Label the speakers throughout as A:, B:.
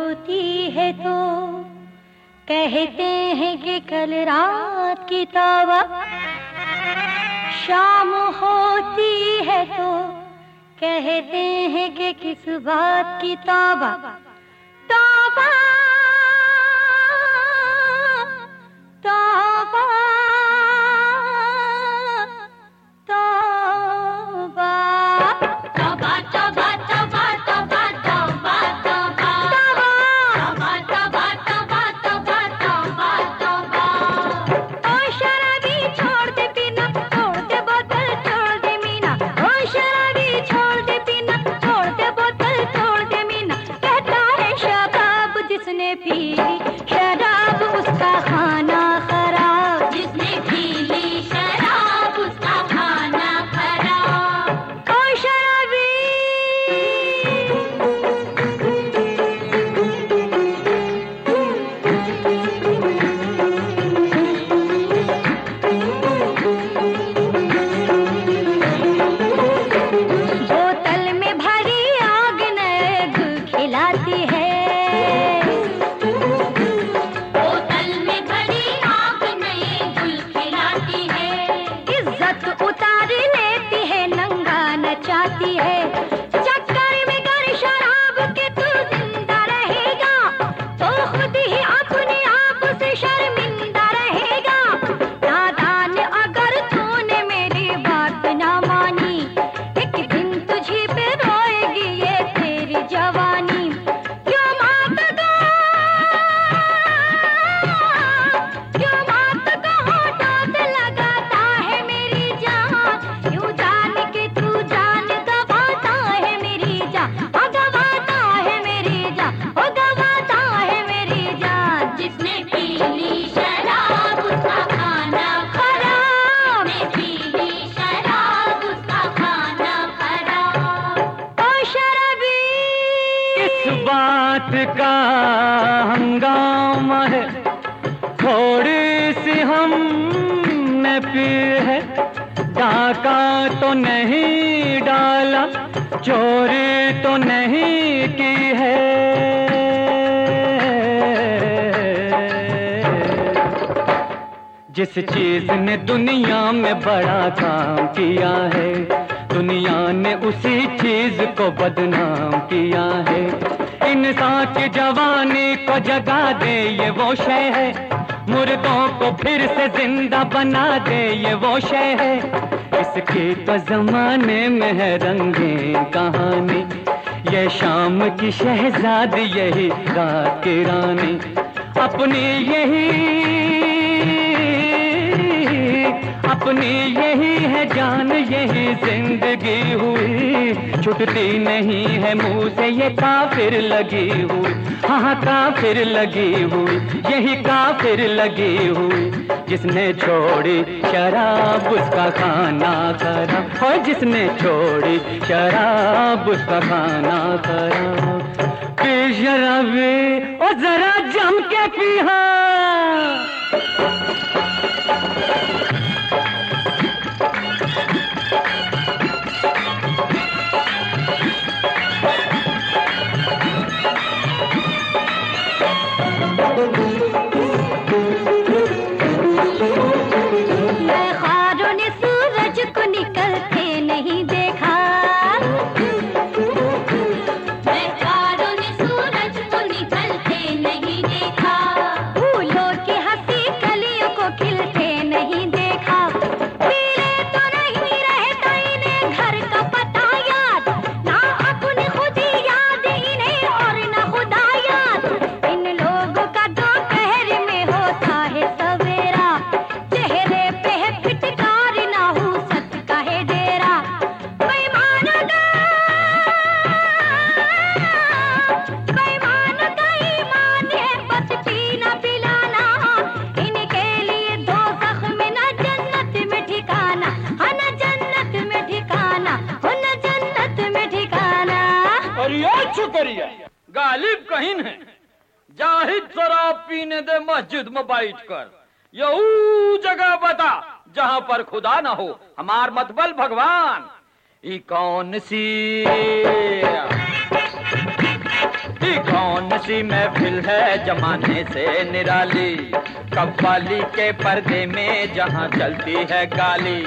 A: होती है तो कहते हैं कि कल रात की तौबा, शाम होती है तो कहते हैं कि किस बात की तौबा। तौबा तौबा तौबा तौबा तौबा तौबा तौबा तौबा तौबा तौबा तौबा तौबा तौबा तौबा। ओ शराबी छोड़ दे पीना, छोड़ दे बोतल, छोड़ दे मीना। ओ शराबी छोड़ दे पीना, छोड़ दे बोतल, छोड़ दे मीना। कहता है शराब जिसने पी ली शराब उसका खाना खराब, जिसने पी ली शराब उसका खाना खराब। ओ शराबी बोतल में भरी आग नग खिलाती है, बोतल में भरी आग नए गुल खिलाती है। इज्जत उतार लेती है, नंगा नचाती है। चक्कर में गर शराब के तू जिंदा रहेगा तो खुद ही अपने आप से शर्मिंदा रहेगा। नादान अगर तूने मेरी बात ना मानी, एक दिन तुझी पे रोएगी ये तेरी जवानी। क्यों मात को होठों से लगाता है मेरी जान, यूं जान के तू जान गवाता है मेरी जान, ओ गवाता है मेरी जान, ओ गवाता है मेरी जान। जिसने पी ली शराब उसका खाना खराब, जिसने पी ली शराब उसका खाना खराब। ओ शराबी
B: इस बात का हंगामा है, थोड़ी सी हमने पी है। डाका तो नहीं डाला, चोरी तो नहीं की है। जिस चीज ने दुनिया में बड़ा काम किया है, दुनिया ने उसी चीज को बदनाम किया है। इंसान की जवानी को जगा दे ये वो शय है, मुर्दों को फिर से जिंदा बना दे ये वो शय है। इसकी तो जमाने में है रंगीन कहानी, ये शाम की शहजादी यही रात की रानी। अपनी यही है जान, यही जिंदगी हुई। छुटती नहीं है मुंह से ये काफिर लगी हुई, हाँ काफिर लगी हुई, यही काफिर लगी हुई। जिसने छोड़ी शराब उसका खाना खराब, और जिसने छोड़ी शराब उसका खाना खराब। पी शराबी और जरा जम के पीहा।
A: मैं ख्वारों ने सूरज को निकलते नहीं देखा, मैं ख्वारों ने सूरज को निकलते नहीं देखा। फूलों की हंसी कलियों को खिलते नहीं देखा। पीले तो नहीं रहता इन्हें घर का पता याद, ना अपनी खुद ही याद इन्हें और ना खुदा याद। इन लोगों का दोपहर में होता है सवेरा, चेहरे पे है फिटकार ना हो सत का है डेरा। बेईमान का ईमान है बस पीना पिलाना, इनके लिए दोज़ख में ना जन्नत में ठिकाना, हाँ ना जन्नत में ठिकाना, हो ना जन्नत में ठिकाना।
C: और ये शुक्रिया गालिब कहीन है, जाहिद शराब पीने दे मस्जिद में बैठ कर। यहू जगह बता जहाँ पर खुदा ना हो, हमार मतबल भगवान। ई कौन सी ये कौन सी महफिल है जमाने से निराली, कव्वाली के पर्दे में जहां चलती है गाली।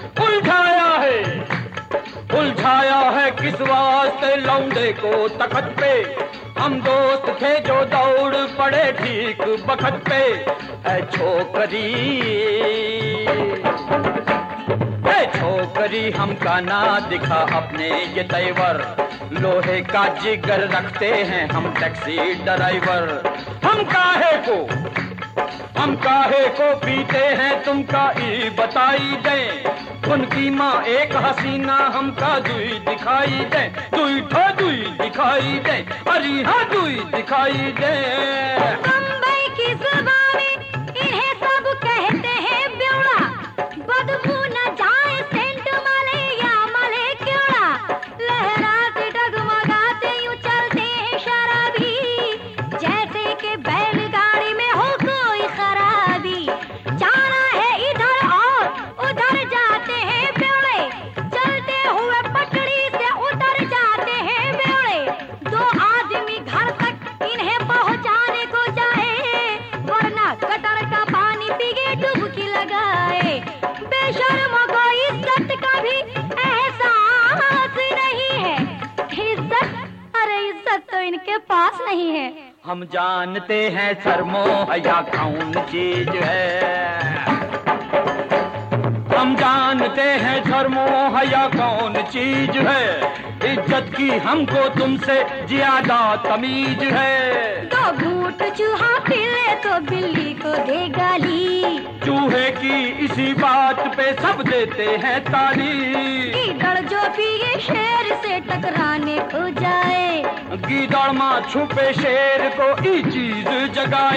C: उलझाया है किस वास्ते लौंडे को तखत पे, हम दोस्त थे जो दौड़ पड़े ठीक बखत पे। ऐ छोकरी हमका ना दिखा अपने ये तेवर, लोहे का जिगर रखते हैं हम टैक्सी ड्राइवर। हम काहे को पीते हैं तुमका ई बताई दे, उनकी माँ एक हसीना हमका दुई दिखाई दे, दुई दिखाई दे, अरे हाँ दुई दिखाई दे।
A: बम्बई की जुबान में इन्हें सब कहते हैं ब्योड़ा, बदबू न जाए सेंट मले या मले क्योड़ा, लहराते डगमगाते यूं चलते हैं शराबी, जैसे कि बैलगाड़ी में हो कोई खराबी। जाना है इधर और उधर जाते हैं ब्योड़े, चलते हुए पटड़ी से उतर जाते हैं ब्योड़े। दो आदमी घर तक इन्हें पहुंचाने को जाए, वरना गटर का पानी पी के डुबकी लगाए। बेशर्मों को इज्जत का भी एहसास नहीं है, इज्जत तो इनके पास नहीं है।
C: हम जानते हैं शर्मो हया कौन चीज है, हम जानते हैं शर्मो हया कौन चीज है, इज्जत की हमको तुमसे ज्यादा तमीज है।
A: तो घूंट चूहा पी ले तो बिल्ली को दे गाली,
C: चूहे की इसी बात पे सब देते हैं ताली।
A: गीदड़ जो पिए शेर से टकराने को जाए,
C: गीदड़ माँ छुपे शेर को ई चीज जगाए।